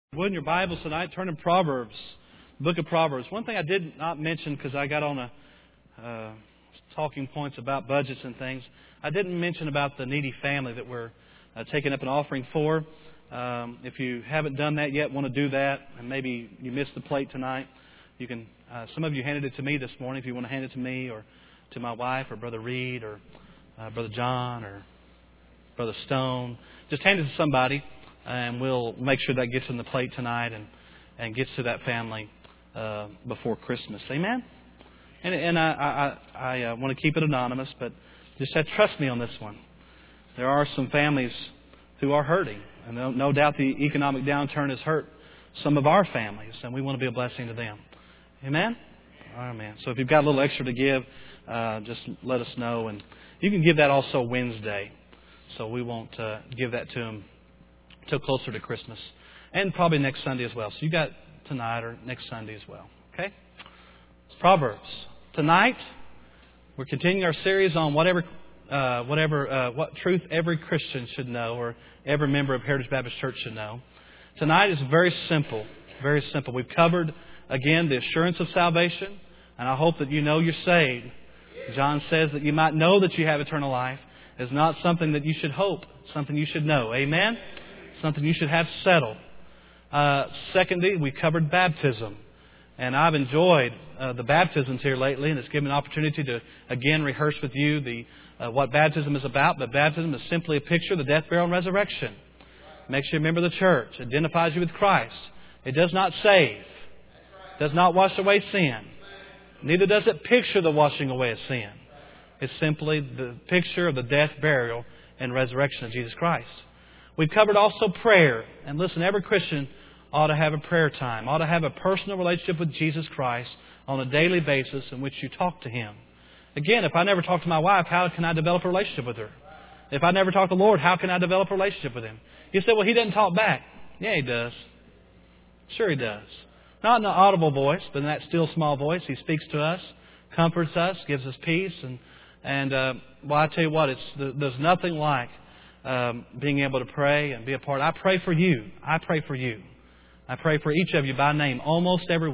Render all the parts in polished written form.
Well, in your Bibles tonight, turn to Proverbs, book of Proverbs. One thing I did not mention because I got on talking points about budgets and things. I didn't mention about the needy family that we're taking up an offering for. If you haven't done that yet, want to do that, and maybe you missed the plate tonight, you can. Some of you handed it to me this morning. If you want to hand it to me or to my wife or Brother Reed or Brother John or Brother Stone, just hand it to somebody. And we'll make sure that gets in the plate tonight and gets to that family before Christmas. Amen? And I want to keep it anonymous, but just trust me on this one. There are some families who are hurting. And no doubt the economic downturn has hurt some of our families, and we want to be a blessing to them. Amen? Amen. So if you've got a little extra to give, just let us know. And you can give that also Wednesday. So we won't give that to them till closer to Christmas, and probably next Sunday as well. So you got tonight or next Sunday as well. Okay? Proverbs. Tonight, we're continuing our series on what truth every Christian should know, or every member of Heritage Baptist Church should know. Tonight is very simple. Very simple. We've covered, again, the assurance of salvation, and I hope that you know you're saved. John says that you might know that you have eternal life. It's not something that you should hope. It's something you should know. Amen? Something you should have settled. Secondly, we covered baptism. And I've enjoyed the baptisms here lately, and it's given me an opportunity to, again, rehearse with you what baptism is about. But baptism is simply a picture of the death, burial, and resurrection. Makes you a member of the church. Identifies you with Christ. It does not save. Does not wash away sin. Neither does it picture the washing away of sin. It's simply the picture of the death, burial, and resurrection of Jesus Christ. We've covered also prayer. And listen, every Christian ought to have a prayer time, ought to have a personal relationship with Jesus Christ on a daily basis in which you talk to Him. Again, if I never talk to my wife, how can I develop a relationship with her? If I never talk to the Lord, how can I develop a relationship with Him? You say, well, He doesn't talk back. Yeah, He does. Sure He does. Not in an audible voice, but in that still small voice. He speaks to us, comforts us, gives us peace. And I tell you what, there's nothing like being able to pray and be a part. I pray for you. I pray for you. I pray for each of you by name almost every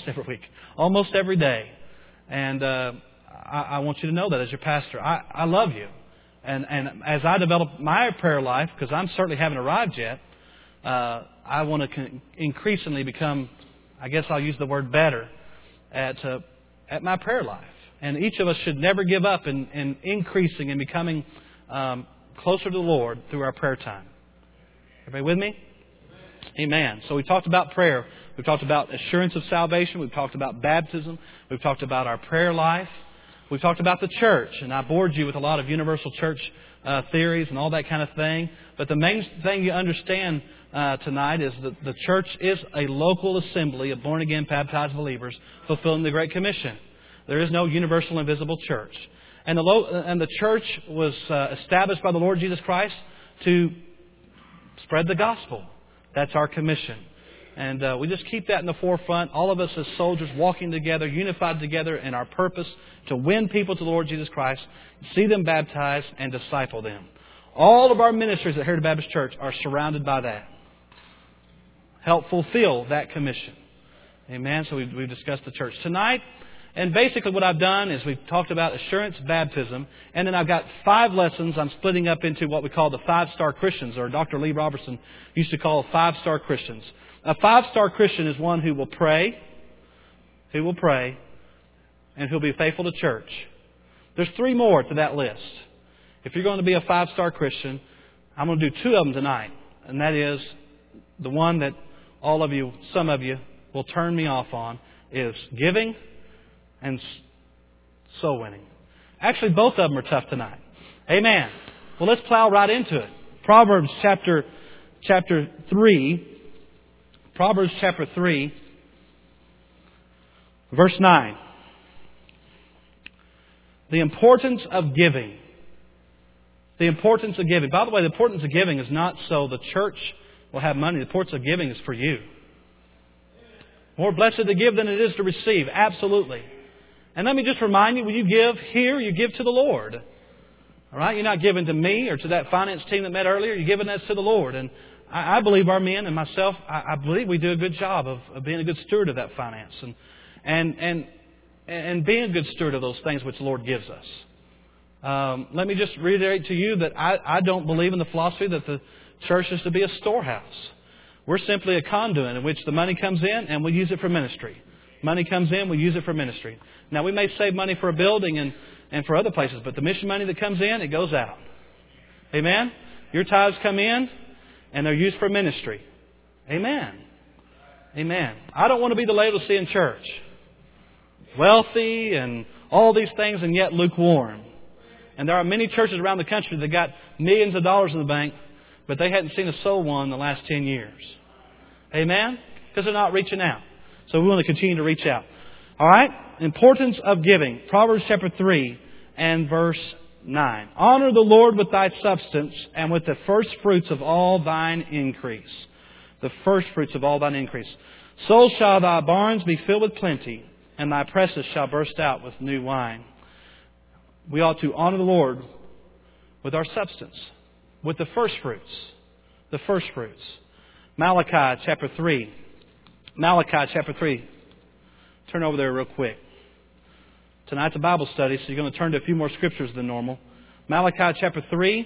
day. And I want you to know that as your pastor. I love you. And as I develop my prayer life, because I'm certainly haven't arrived yet, I want to increasingly become, I guess I'll use the word better, at my prayer life. And each of us should never give up in increasing and becoming closer to the Lord through our prayer time. Everybody with me? Amen. So we talked about prayer. We've talked about assurance of salvation. We've talked about baptism. We've talked about our prayer life. We've talked about the church. And I bored you with a lot of universal church theories and all that kind of thing. But the main thing you understand tonight is that the church is a local assembly of born-again, baptized believers fulfilling the Great Commission. There is no universal and visible church. And the church was established by the Lord Jesus Christ to spread the gospel. That's our commission. And we just keep that in the forefront. All of us as soldiers walking together, unified together in our purpose to win people to the Lord Jesus Christ, see them baptized, and disciple them. All of our ministries at Heritage Baptist Church are surrounded by that. Help fulfill that commission. Amen. So we've discussed the church tonight. And basically what I've done is we've talked about assurance, baptism, and then I've got 5 lessons I'm splitting up into what we call the 5-star Christians, or Dr. Lee Robertson used to call 5-star Christians. A 5-star Christian is one who will pray, and who'll be faithful to church. There's 3 more to that list. If you're going to be a 5-star Christian, I'm going to do 2 of them tonight, and that is the one that some of you will turn me off on, is giving and soul winning. Actually, both of them are tough tonight. Amen. Well, let's plow right into it. Proverbs chapter 3. Proverbs chapter 3, verse 9. The importance of giving. The importance of giving. By the way, the importance of giving is not so the church will have money. The importance of giving is for you. More blessed to give than it is to receive. Absolutely. And let me just remind you, when you give here, you give to the Lord. All right? You're not giving to me or to that finance team that met earlier. You're giving that to the Lord. And I believe our men and myself, I believe we do a good job of being a good steward of that finance and being a good steward of those things which the Lord gives us. Let me just reiterate to you that I don't believe in the philosophy that the church is to be a storehouse. We're simply a conduit in which the money comes in and we use it for ministry. Money comes in, we use it for ministry. Now, we may save money for a building and for other places, but the mission money that comes in, it goes out. Amen? Your tithes come in and they're used for ministry. Amen. Amen. I don't want to be the Laodicean church. Wealthy and all these things and yet lukewarm. And there are many churches around the country that got millions of dollars in the bank, but they hadn't seen a soul won in the last 10 years. Amen? Because they're not reaching out. So we want to continue to reach out. All right? Importance of giving. Proverbs chapter 3 and verse 9. Honor the Lord with thy substance and with the first fruits of all thine increase. The first fruits of all thine increase. So shall thy barns be filled with plenty, and thy presses shall burst out with new wine. We ought to honor the Lord with our substance, with the first fruits. The first fruits. Malachi chapter 3. Malachi chapter 3. Turn over there real quick. Tonight's a Bible study, so you're going to turn to a few more scriptures than normal. Malachi chapter 3.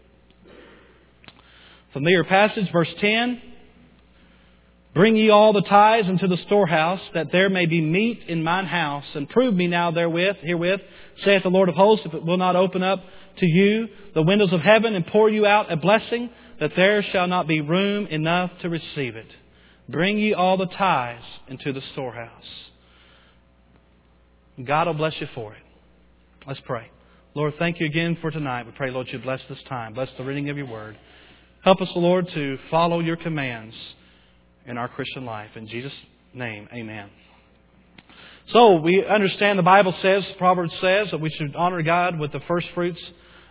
Familiar passage, verse 10. Bring ye all the tithes into the storehouse, that there may be meat in mine house, and prove me now herewith, saith the Lord of hosts, if it will not open up to you the windows of heaven and pour you out a blessing, that there shall not be room enough to receive it. Bring ye all the tithes into the storehouse. God will bless you for it. Let's pray. Lord, thank you again for tonight. We pray, Lord, you bless this time. Bless the reading of your word. Help us, Lord, to follow your commands in our Christian life. In Jesus' name, amen. So, we understand the Bible says, Proverbs says, that we should honor God with the first fruits.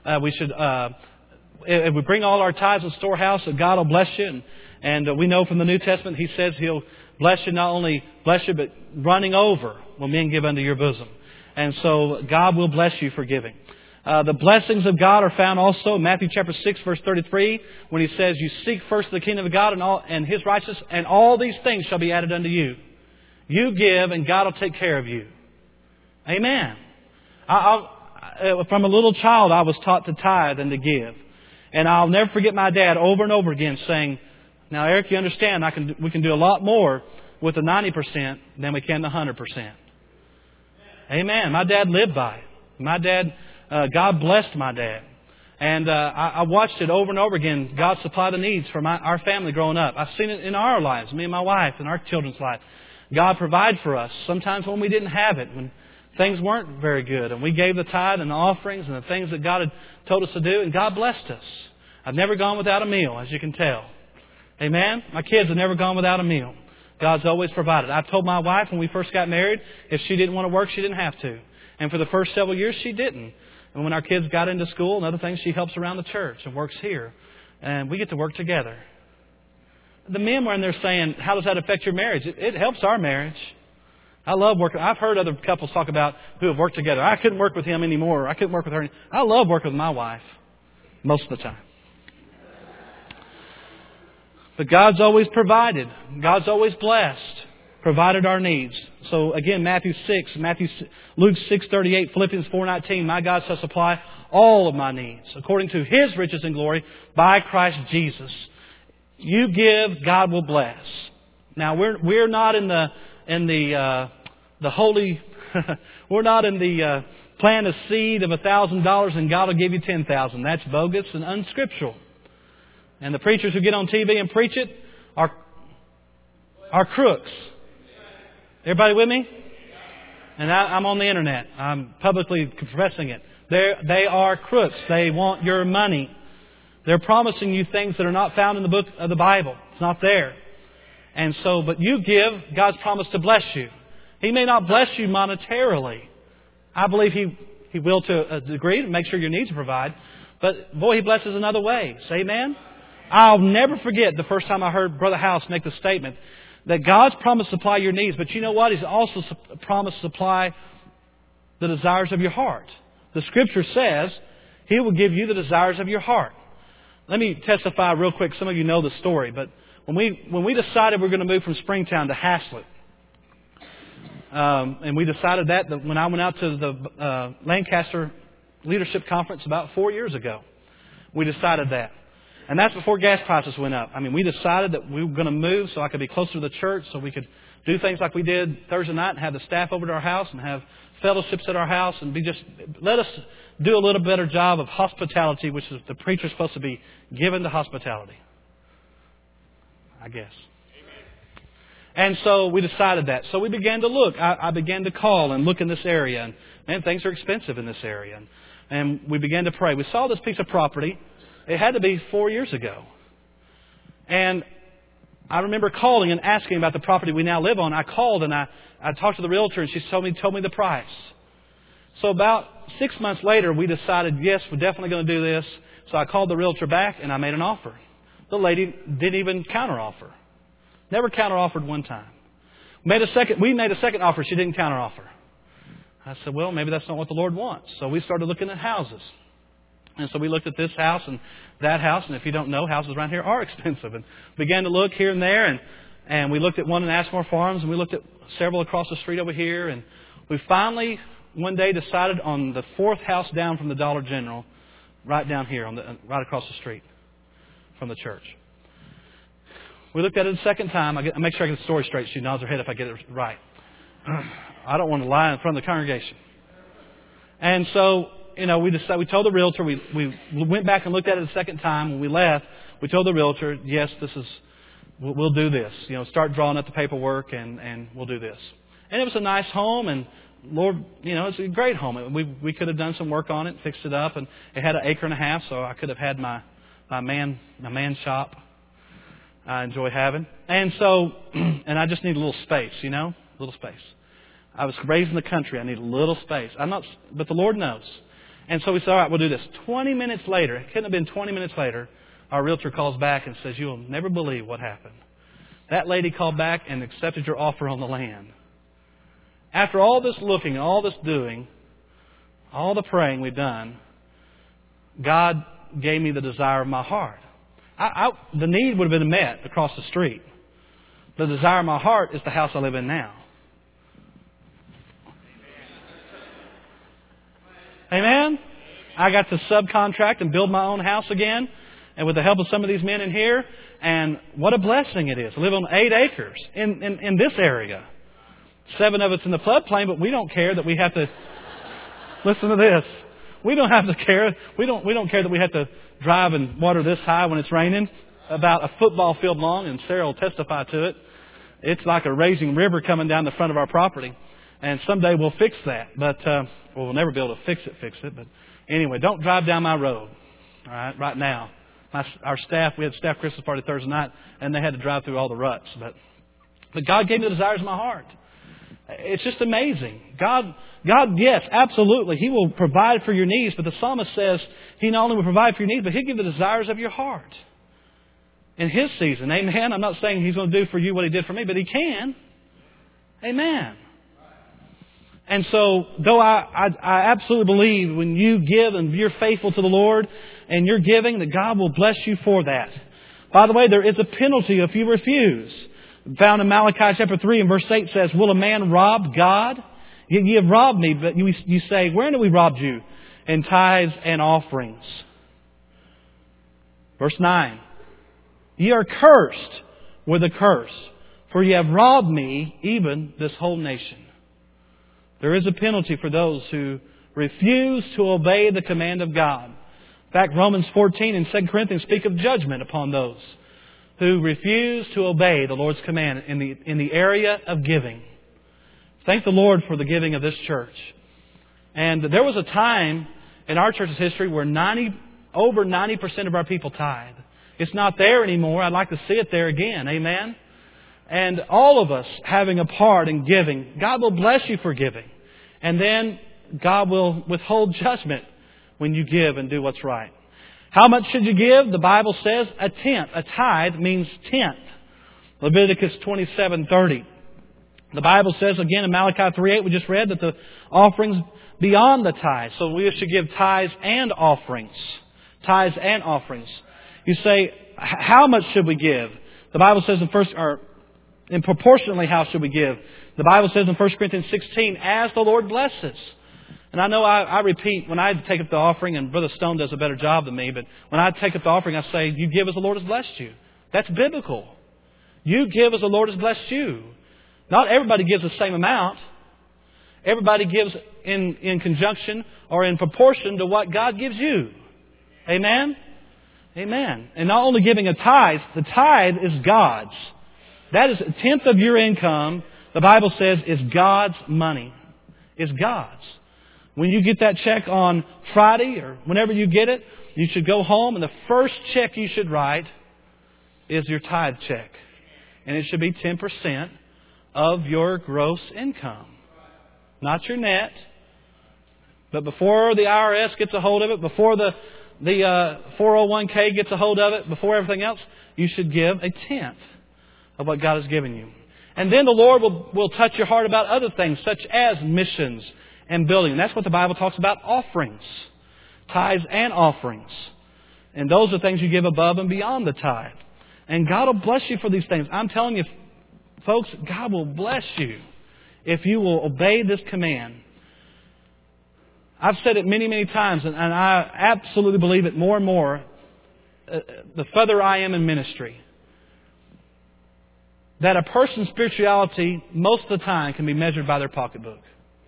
If we bring all our tithes to the storehouse, that God will bless you. And we know from the New Testament, He says He'll bless you, not only bless you, but running over will men give unto your bosom. And so God will bless you for giving. The blessings of God are found also in Matthew chapter 6, verse 33, when He says, you seek first the kingdom of God and His righteousness, and all these things shall be added unto you. You give, and God will take care of you. Amen. From a little child, I was taught to tithe and to give. And I'll never forget my dad over and over again saying, now, Eric, you understand, we can do a lot more with the 90% than we can the 100%. Amen. My dad lived by it. My dad, God blessed my dad. And I watched it over and over again. God supply the needs for our family growing up. I've seen it in our lives, me and my wife, and our children's life. God provide for us. Sometimes when we didn't have it, when things weren't very good, and we gave the tithe and the offerings and the things that God had told us to do, and God blessed us. I've never gone without a meal, as you can tell. Amen? My kids have never gone without a meal. God's always provided. I told my wife when we first got married, if she didn't want to work, she didn't have to. And for the first several years, she didn't. And when our kids got into school and other things, she helps around the church and works here. And we get to work together. The men were in there saying, how does that affect your marriage? It helps our marriage. I love working. I've heard other couples talk about who have worked together. I couldn't work with him anymore. I couldn't work with her. I love working with my wife most of the time. But God's always provided. God's always blessed. Provided our needs. So again, Luke 6:38, Philippians 4:19, my God shall supply all of my needs according to His riches and glory by Christ Jesus. You give, God will bless. Now we're not in the holy. We're not in the plant a seed of $1,000 and God will give you 10,000. That's bogus and unscriptural. And the preachers who get on TV and preach it are crooks. Everybody with me? And I'm on the internet. I'm publicly confessing it. They are crooks. They want your money. They're promising you things that are not found in the book of the Bible. It's not there. And so, but you give, God's promised to bless you. He may not bless you monetarily. I believe He will to a degree to make sure your needs are provided. But boy, He blesses in other ways. Amen? I'll never forget the first time I heard Brother House make the statement that God's promised to supply your needs, but you know what? He's also promised to supply the desires of your heart. The Scripture says He will give you the desires of your heart. let me testify real quick. Some of you know the story, but when we decided we were going to move from Springtown to Haslett, and we decided that when I went out to the Lancaster Leadership Conference about 4 years ago, we decided that. And that's before gas prices went up. I mean, we decided that we were going to move so I could be closer to the church, so we could do things like we did Thursday night and have the staff over to our house and have fellowships at our house and let us do a little better job of hospitality, which is the preacher's supposed to be given to hospitality, I guess. And so we decided that. So we began to look. I began to call and look in this area. And man, things are expensive in this area. And we began to pray. We saw this piece of property. It had to be 4 years ago. And I remember calling and asking about the property we now live on. I called and I talked to the realtor and she told me the price. So about 6 months later, we decided, yes, we're definitely going to do this. So I called the realtor back and I made an offer. The lady didn't even counteroffer. Never counteroffered one time. We made a second offer. She didn't counteroffer. I said, well, maybe that's not what the Lord wants. So we started looking at houses. And so we looked at this house and that house. And if you don't know, houses around here are expensive. And began to look here and there. And we looked at one in Ashmore Farms. And we looked at several across the street over here. And we finally, one day, decided on the fourth house down from the Dollar General, right down here, right across the street from the church. We looked at it a second time. I make sure I get the story straight. She nods her head if I get it right. I don't want to lie in front of the congregation. And so, we decided. We told the realtor. We went back and looked at it a second time. When we left, we told the realtor, yes, we'll do this. Start drawing up the paperwork and we'll do this. And it was a nice home, and Lord, it's a great home. We could have done some work on it, fixed it up, and it had 1.5 acres, so I could have had my man shop. I enjoy having. And so, and I just need a little space, a little space. I was raised in the country. I need a little space. But the Lord knows. And so we said, all right, we'll do this. 20 minutes later, it couldn't have been 20 minutes later, our realtor calls back and says, you'll never believe what happened. That lady called back and accepted your offer on the land. After all this looking, all this doing, all the praying we've done, God gave me the desire of my heart. The need would have been met across the street. The desire of my heart is the house I live in now. Amen? I got to subcontract and build my own house again, and with the help of some of these men in here, and what a blessing it is. I live on 8 acres in this area. 7 of it's in the floodplain, but we don't care that we have to... Listen to this. We don't have to care. We don't care that we have to drive and water this high when it's raining, about a football field long, and Sarah will testify to it. It's like a raging river coming down the front of our property. And someday we'll fix that. But, we'll never be able to fix it. But anyway, don't drive down my road. All right now. Our staff, we had staff Christmas party Thursday night, and they had to drive through all the ruts. But God gave me the desires of my heart. It's just amazing. God, yes, absolutely. He will provide for your needs. But the psalmist says He not only will provide for your needs, but He'll give you the desires of your heart. In His season. Amen. I'm not saying He's going to do for you what He did for me, but He can. Amen. And so, though I absolutely believe when you give and you're faithful to the Lord and you're giving, that God will bless you for that. By the way, there is a penalty if you refuse. Found in Malachi chapter 3 and verse 8 says, will a man rob God? You have robbed me, but you say, wherein have we robbed you? In tithes and offerings. Verse 9. Ye are cursed with a curse, for ye have robbed me, even this whole nation. There is a penalty for those who refuse to obey the command of God. In fact, Romans 14 and 2 Corinthians speak of judgment upon those who refuse to obey the Lord's command in the area of giving. Thank the Lord for the giving of this church. And there was a time in our church's history where over 90% of our people tithe. It's not there anymore. I'd like to see it there again. Amen? And all of us having a part in giving. God will bless you for giving. And then God will withhold judgment when you give and do what's right. How much should you give? The Bible says a tenth. A tithe means tenth. Leviticus 27:30. The Bible says again in Malachi 3:8 we just read that the offerings beyond the tithe. So we should give tithes and offerings. Tithes and offerings. You say, how much should we give? The Bible says and proportionally how should we give? The Bible says in 1 Corinthians 16, as the Lord blesses. And I know I repeat, when I take up the offering, and Brother Stone does a better job than me, but when I take up the offering, I say, you give as the Lord has blessed you. That's biblical. You give as the Lord has blessed you. Not everybody gives the same amount. Everybody gives in conjunction or in proportion to what God gives you. Amen? Amen. And not only giving a tithe, the tithe is God's. That is a tenth of your income, the Bible says, is God's money. Is God's. When you get that check on Friday or whenever you get it, you should go home and the first check you should write is your tithe check. And it should be 10% of your gross income. Not your net. But before the IRS gets a hold of it, before the 401k gets a hold of it, before everything else, you should give a tenth of what God has given you. And then the Lord will touch your heart about other things, such as missions and building. And that's what the Bible talks about, offerings. Tithes and offerings. And those are things you give above and beyond the tithe. And God will bless you for these things. I'm telling you, folks, God will bless you if you will obey this command. I've said it many, many times, and I absolutely believe it more and more the further I am in ministry. That a person's spirituality, most of the time, can be measured by their pocketbook.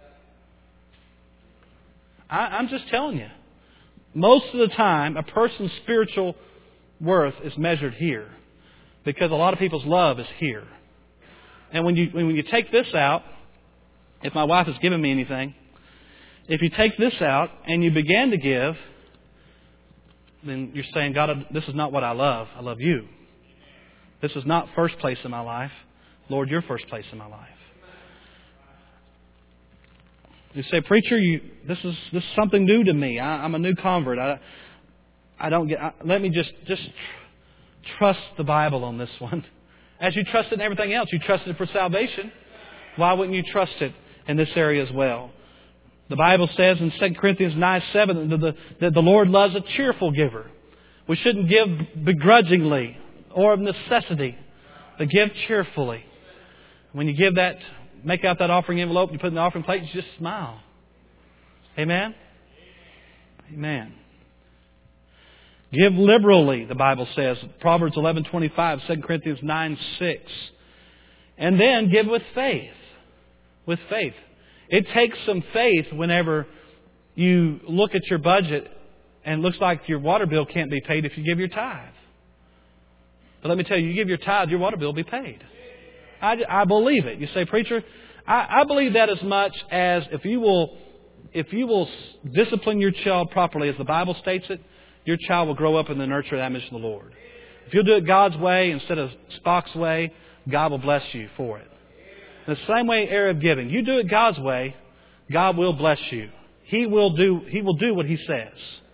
I'm just telling you. Most of the time, a person's spiritual worth is measured here. Because a lot of people's love is here. And when you take this out, if my wife has given me anything, if you take this out and you begin to give, then you're saying, God, this is not what I love. I love you. This is not first place in my life. Lord, you're first place in my life. You say, preacher, this is something new to me. I'm a new convert. Let me just trust the Bible on this one. As you trust it in everything else, you trust it for salvation. Why wouldn't you trust it in this area as well? The Bible says in 2 Corinthians 9:7 that the Lord loves a cheerful giver. We shouldn't give begrudgingly or of necessity, but give cheerfully. When you give that, make out that offering envelope, you put it in the offering plate, you just smile. Amen? Amen. Give liberally, the Bible says. Proverbs 11:25, 2 Corinthians 9:6. And then give with faith. With faith. It takes some faith whenever you look at your budget and it looks like your water bill can't be paid if you give your tithe. But let me tell you give your tithe, your water bill will be paid. I believe it. You say, preacher, I believe that as much as if you will discipline your child properly, as the Bible states it, your child will grow up in the nurture and admonition of the Lord. If you'll do it God's way instead of Spock's way, God will bless you for it. In the same way, area of giving. You do it God's way, God will bless you. He will do what He says.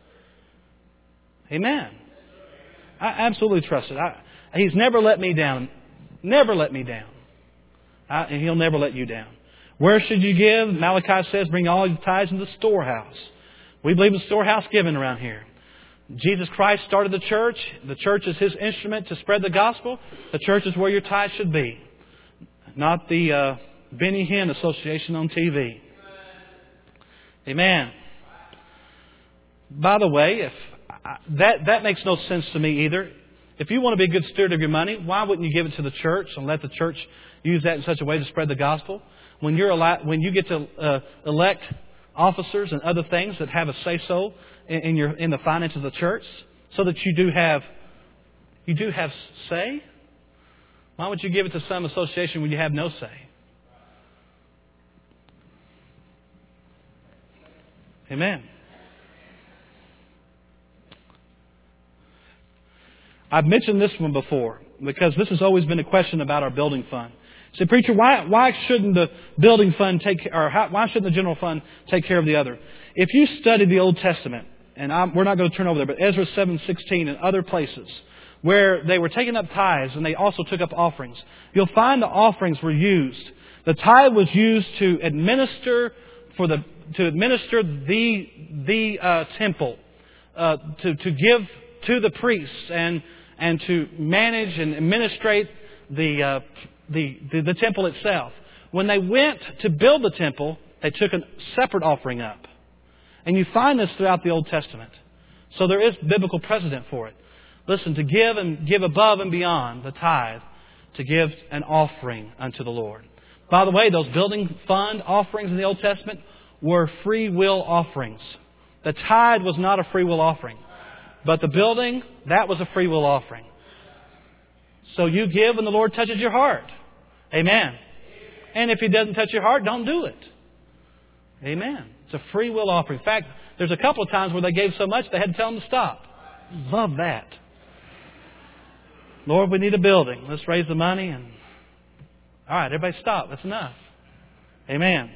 Amen. I absolutely trust it. He's never let me down. Never let me down. And He'll never let you down. Where should you give? Malachi says, bring all your tithes into the storehouse. We believe in storehouse giving around here. Jesus Christ started the church. The church is His instrument to spread the gospel. The church is where your tithe should be. Not the Benny Hinn Association on TV. Amen. By the way, that makes no sense to me either. If you want to be a good steward of your money, why wouldn't you give it to the church and let the church use that in such a way to spread the gospel? When you get to elect officers and other things that have a say-so in the finances of the church, so that you do have say. Why would you give it to some association when you have no say? Amen. I've mentioned this one before because this has always been a question about our building fund. Say, preacher, why shouldn't the building fund why shouldn't the general fund take care of the other? If you study the Old Testament, and we're not going to turn over there, but Ezra 7:16 and other places where they were taking up tithes and they also took up offerings, you'll find the offerings were used. The tithe was used to administer the temple, to give to the priests and to manage and administrate the temple itself. When they went to build the temple, they took a separate offering up. And you find this throughout the Old Testament. So there is biblical precedent for it. Listen, to give and give above and beyond the tithe, to give an offering unto the Lord. By the way, those building fund offerings in the Old Testament were free will offerings. The tithe was not a free will offering. But the building, that was a free will offering. So you give and the Lord touches your heart. Amen. And if He doesn't touch your heart, don't do it. Amen. It's a free will offering. In fact, there's a couple of times where they gave so much they had to tell them to stop. Love that. Lord, we need a building. Let's raise the money and... All right, everybody stop. That's enough. Amen.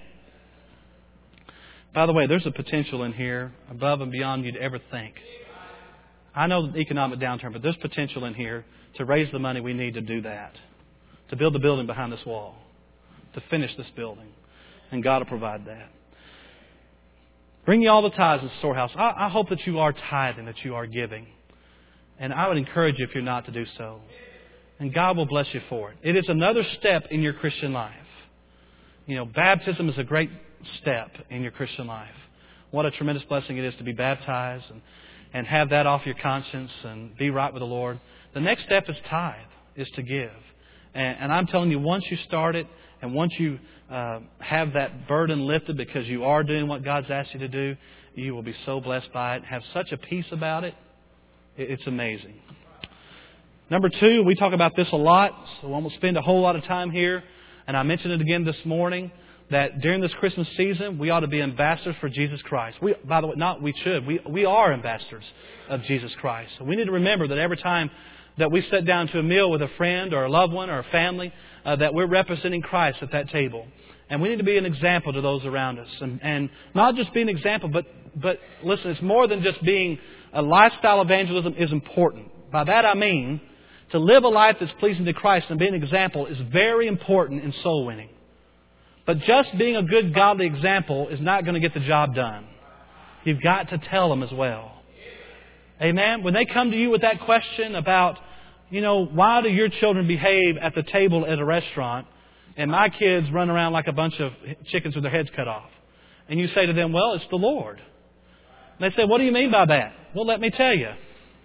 By the way, there's a potential in here above and beyond you'd ever think. I know the economic downturn, but there's potential in here to raise the money we need to do that. To build the building behind this wall. To finish this building. And God will provide that. Bring ye all the tithes in the storehouse. I hope that you are tithing, that you are giving. And I would encourage you, if you're not, to do so. And God will bless you for it. It is another step in your Christian life. You know, baptism is a great step in your Christian life. What a tremendous blessing it is to be baptized and have that off your conscience and be right with the Lord. The next step is tithe, is to give. And I'm telling you, once you start it, and once you have that burden lifted because you are doing what God's asked you to do, you will be so blessed by it. Have such a peace about it. It's amazing. Number 2, we talk about this a lot, so I won't spend a whole lot of time here. And I mentioned it again this morning, that during this Christmas season, we ought to be ambassadors for Jesus Christ. By the way, we are ambassadors of Jesus Christ. So we need to remember that every time that we sit down to a meal with a friend or a loved one or a family, that we're representing Christ at that table. And we need to be an example to those around us. And not just be an example, but listen, it's more than just being a lifestyle evangelism is important. By that I mean, to live a life that's pleasing to Christ and be an example is very important in soul winning. But just being a good godly example is not going to get the job done. You've got to tell them as well. Amen? When they come to you with that question about, why do your children behave at the table at a restaurant and my kids run around like a bunch of chickens with their heads cut off? And you say to them, well, it's the Lord. And they say, what do you mean by that? Well, let me tell you.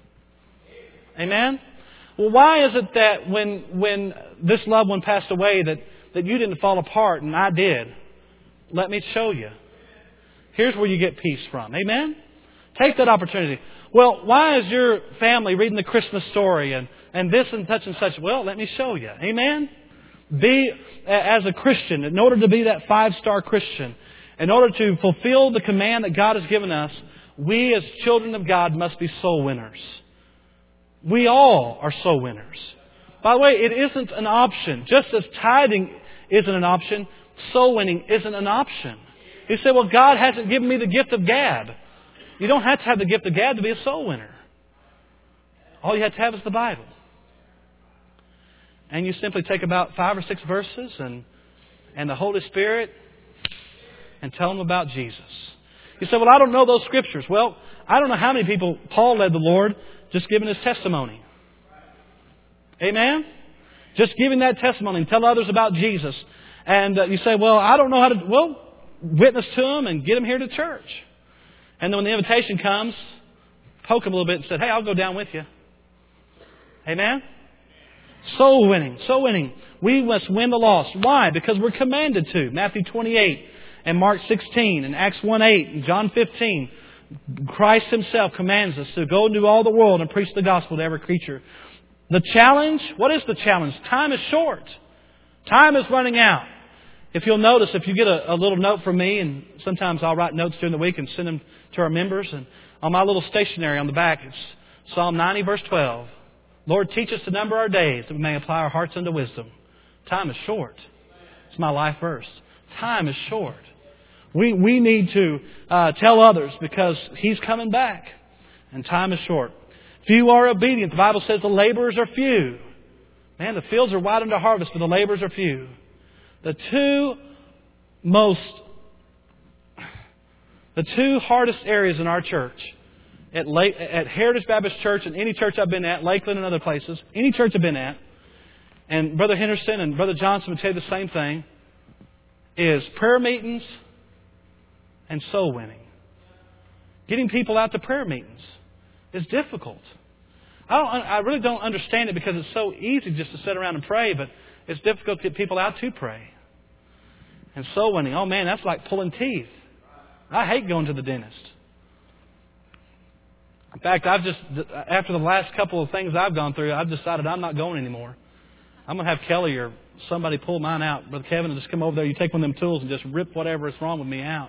Amen? Well, why is it that when this loved one passed away that you didn't fall apart and I did? Let me show you. Here's where you get peace from. Amen? Take that opportunity. Well, why is your family reading the Christmas story and this and such and such? Well, let me show you. Amen? Be, as a Christian, in order to be that 5-star Christian, in order to fulfill the command that God has given us, we as children of God must be soul winners. We all are soul winners. By the way, it isn't an option. Just as tithing isn't an option, soul winning isn't an option. You say, well, God hasn't given me the gift of gab. You don't have to have the gift of gab to be a soul winner. All you have to have is the Bible. And you simply take about 5 or 6 verses and the Holy Spirit and tell them about Jesus. You say, well, I don't know those scriptures. Well, I don't know how many people Paul led the Lord just giving his testimony. Amen? Just giving that testimony and tell others about Jesus. And you say, well, I don't know how to... Well, witness to them and get them here to church. And then when the invitation comes, poke them a little bit and say, hey, I'll go down with you. Amen? Soul winning. Soul winning. We must win the lost. Why? Because we're commanded to. Matthew 28 and Mark 16 and Acts 1:8 and John 15. Christ Himself commands us to go into all the world and preach the gospel to every creature. The challenge? What is the challenge? Time is short. Time is running out. If you'll notice, if you get a little note from me, and sometimes I'll write notes during the week and send them to our members, and on my little stationery on the back, it's Psalm 90, verse 12. Lord, teach us to number our days that we may apply our hearts unto wisdom. Time is short. It's my life verse. Time is short. We need to tell others because He's coming back. And time is short. Few are obedient. The Bible says the laborers are few. Man, the fields are wide unto harvest, but the laborers are few. The two hardest areas in our church at Heritage Baptist Church and any church I've been at, Lakeland and other places, any church I've been at, and Brother Henderson and Brother Johnson would tell you the same thing, is prayer meetings and soul winning. Getting people out to prayer meetings is difficult. I really don't understand it because it's so easy just to sit around and pray, but it's difficult to get people out to pray. And soul winning, oh man, that's like pulling teeth. I hate going to the dentist. In fact, after the last couple of things I've gone through, I've decided I'm not going anymore. I'm going to have Kelly or somebody pull mine out. Brother Kevin will just come over there. You take one of them tools and just rip whatever is wrong with me out.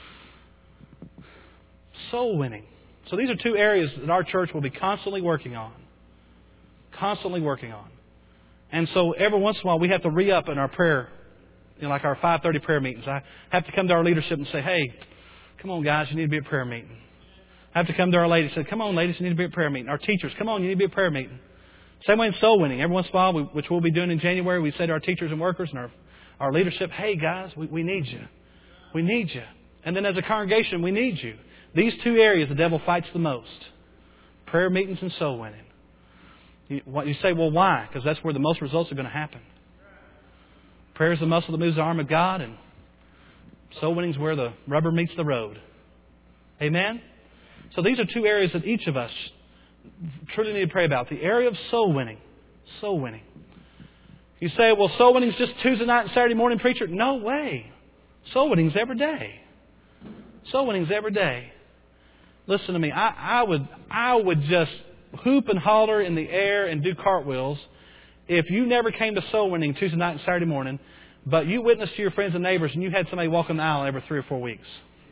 Soul winning. So these are two areas that our church will be constantly working on. Constantly working on. And so every once in a while we have to re-up in our prayer, like our 5:30 prayer meetings. I have to come to our leadership and say, hey, come on guys, you need to be at prayer meeting. I have to come to our ladies and say, come on ladies, you need to be at prayer meeting. Our teachers, come on, you need to be at prayer meeting. Same way in soul winning. Every once in a while, which we'll be doing in January, we say to our teachers and workers and our leadership, hey guys, we need you. We need you. And then as a congregation, we need you. These two areas the devil fights the most. Prayer meetings and soul winning. You say, well, why? Because that's where the most results are going to happen. Prayer is the muscle that moves the arm of God, and soul winning is where the rubber meets the road. Amen? So these are two areas that each of us truly need to pray about. The area of soul winning. Soul winning. You say, well, soul winning is just Tuesday night and Saturday morning, preacher. No way. Soul winning is every day. Soul winning is every day. Listen to me. I would just hoop and holler in the air and do cartwheels if you never came to soul winning Tuesday night and Saturday morning, but you witnessed to your friends and neighbors and you had somebody walk on the aisle every 3 or 4 weeks.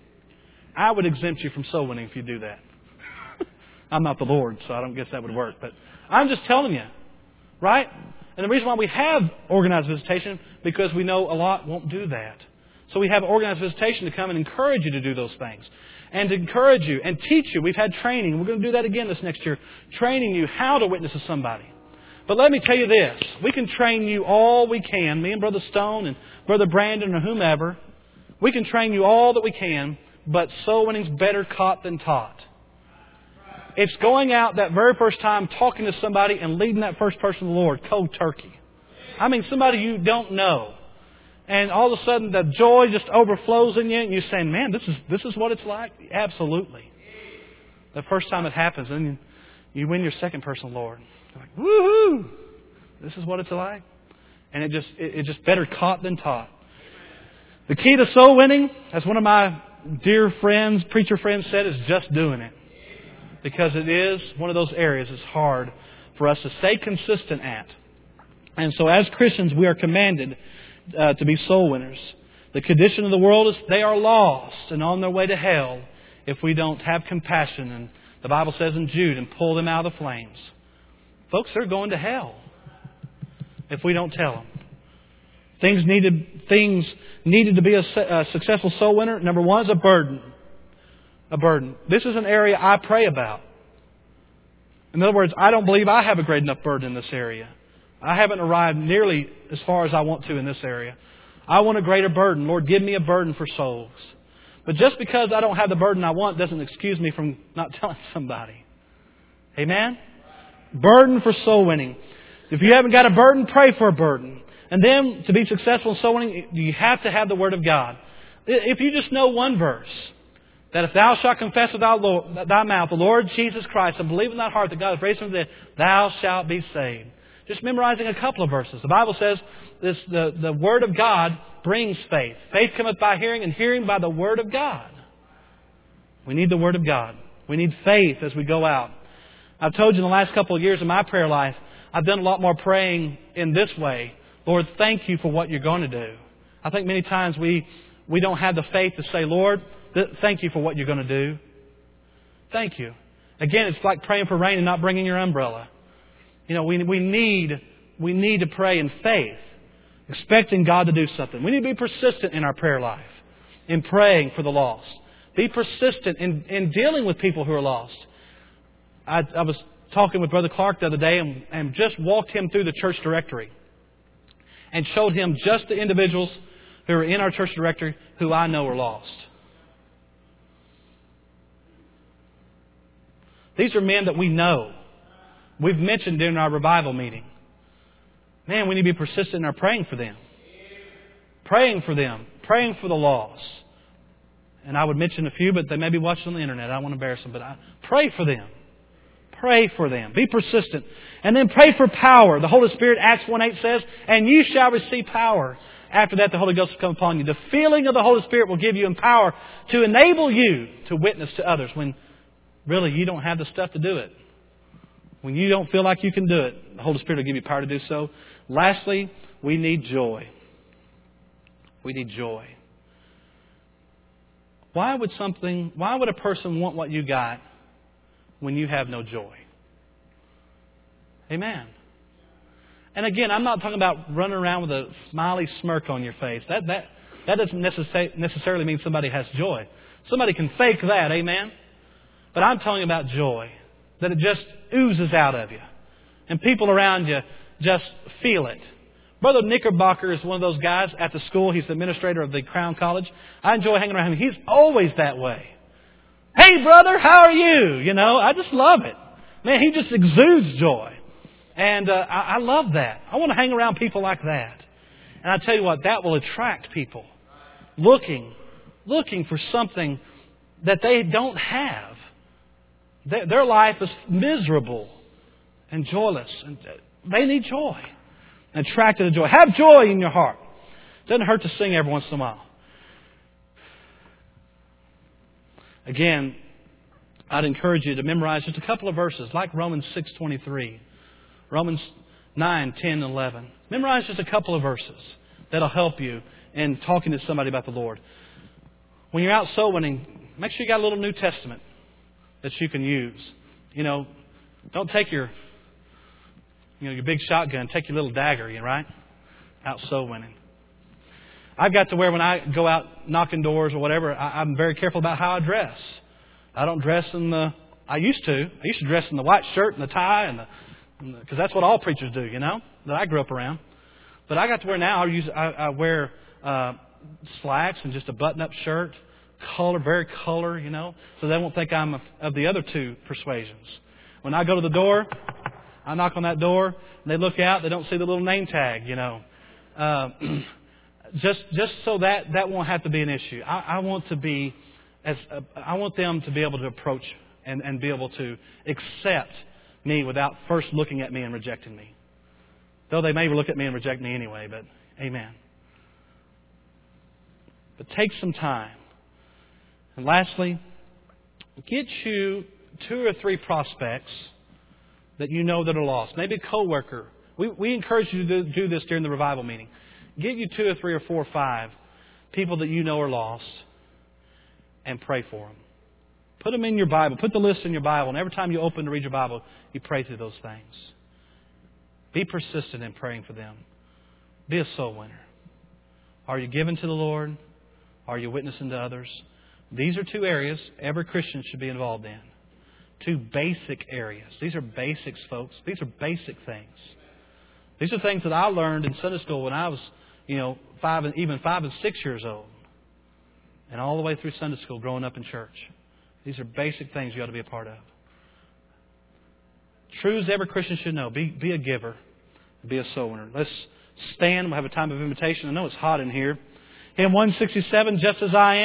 I would exempt you from soul winning if you do that. I'm not the Lord, so I don't guess that would work. But I'm just telling you, right? And the reason why we have organized visitation, because we know a lot won't do that. So we have organized visitation to come and encourage you to do those things. And to encourage you and teach you. We've had training. We're going to do that again this next year. Training you how to witness to somebody. But let me tell you this. We can train you all we can. Me and Brother Stone and Brother Brandon or whomever. We can train you all that we can. But soul winning's better caught than taught. It's going out that very first time, talking to somebody and leading that first person to the Lord, cold turkey. I mean, somebody you don't know. And all of a sudden, the joy just overflows in you, and you're saying, man, this is what it's like? Absolutely. The first time it happens, and you win your second person to the Lord. You're like, woohoo! This is what it's like. And it just better caught than taught. The key to soul winning, as one of my dear friends, preacher friends said, is just doing it. Because it is one of those areas it's hard for us to stay consistent at. And so as Christians, we are commanded to be soul winners. The condition of the world is they are lost and on their way to hell if we don't have compassion. And the Bible says in Jude, and pull them out of the flames. Folks, they're going to hell if we don't tell them. Things needed to be a successful soul winner. Number one is a burden. A burden. This is an area I pray about. In other words, I don't believe I have a great enough burden in this area. I haven't arrived nearly as far as I want to in this area. I want a greater burden. Lord, give me a burden for souls. But just because I don't have the burden I want doesn't excuse me from not telling somebody. Amen? Burden for soul winning. If you haven't got a burden, pray for a burden. And then, to be successful in soul winning, you have to have the Word of God. If you just know one verse, that if thou shalt confess with thy mouth the Lord Jesus Christ and believe in thy heart that God has raised him from the dead, thou shalt be saved. Just memorizing a couple of verses. The Bible says the Word of God brings faith. Faith cometh by hearing, and hearing by the Word of God. We need the Word of God. We need faith as we go out. I've told you in the last couple of years of my prayer life, I've done a lot more praying in this way. Lord, thank you for what you're going to do. I think many times we don't have the faith to say, Lord, thank you for what you're going to do. Thank you. Again, it's like praying for rain and not bringing your umbrella. You know, we need to pray in faith, expecting God to do something. We need to be persistent in our prayer life, in praying for the lost. Be persistent in dealing with people who are lost. I was talking with Brother Clark the other day and just walked him through the church directory and showed him just the individuals who are in our church directory who I know are lost. These are men that we know. We've mentioned during our revival meeting. Man, we need to be persistent in our praying for them. Praying for them. Praying for the lost. And I would mention a few, but they may be watching on the internet. I don't want to embarrass them, but pray for them. Pray for them. Be persistent. And then pray for power. The Holy Spirit, Acts 1:8 says, and you shall receive power. After that, the Holy Ghost will come upon you. The feeling of the Holy Spirit will give you power to enable you to witness to others when really you don't have the stuff to do it. When you don't feel like you can do it, the Holy Spirit will give you power to do so. Lastly, we need joy. We need joy. Why would a person want what you got when you have no joy? Amen. And again, I'm not talking about running around with a smiley smirk on your face. That doesn't necessarily mean somebody has joy. Somebody can fake that, amen? But I'm talking about joy. That it just oozes out of you. And people around you just feel it. Brother Knickerbocker is one of those guys at the school. He's the administrator of the Crown College. I enjoy hanging around him. He's always that way. Hey, brother, how are you? You know, I just love it. Man, he just exudes joy. And I love that. I want to hang around people like that. And I tell you what, that will attract people looking for something that they don't have. Their life is miserable and joyless. And they need joy. Attracted to joy. Have joy in your heart. Doesn't hurt to sing every once in a while. Again, I'd encourage you to memorize just a couple of verses, like Romans 6:23, Romans 9, 10, and 11. Memorize just a couple of verses that'll help you in talking to somebody about the Lord. When you're out soul winning, make sure you got a little New Testament that you can use. You know, don't take your big shotgun, take your little dagger, right? Out soul winning. I've got to where when I go out knocking doors or whatever, I'm very careful about how I dress. I don't dress I used to dress in the white shirt and the tie because that's what all preachers do, that I grew up around. But I got to where now I wear slacks and just a button-up shirt, very color, so they won't think I'm of the other two persuasions. When I go to the door, I knock on that door, and they look out. They don't see the little name tag, Just so that won't have to be an issue. I want them to be able to approach and be able to accept me without first looking at me and rejecting me. Though they may look at me and reject me anyway, but amen. But take some time. And lastly, get you 2 or 3 prospects that you know that are lost. Maybe a coworker. We encourage you to do this during the revival meeting. Get you 2 or 3 or 4 or 5 people that you know are lost and pray for them. Put them in your Bible. Put the list in your Bible. And every time you open to read your Bible, you pray through those things. Be persistent in praying for them. Be a soul winner. Are you giving to the Lord? Are you witnessing to others? These are 2 areas every Christian should be involved in. 2 basic areas. These are basics, folks. These are basic things. These are things that I learned in Sunday school when I was, 5 and 6 years old. And all the way through Sunday school, growing up in church. These are basic things you ought to be a part of. Truths every Christian should know. Be a giver. Be a soul winner. Let's stand. We'll have a time of invitation. I know it's hot in here. Hymn 167, Just As I Am.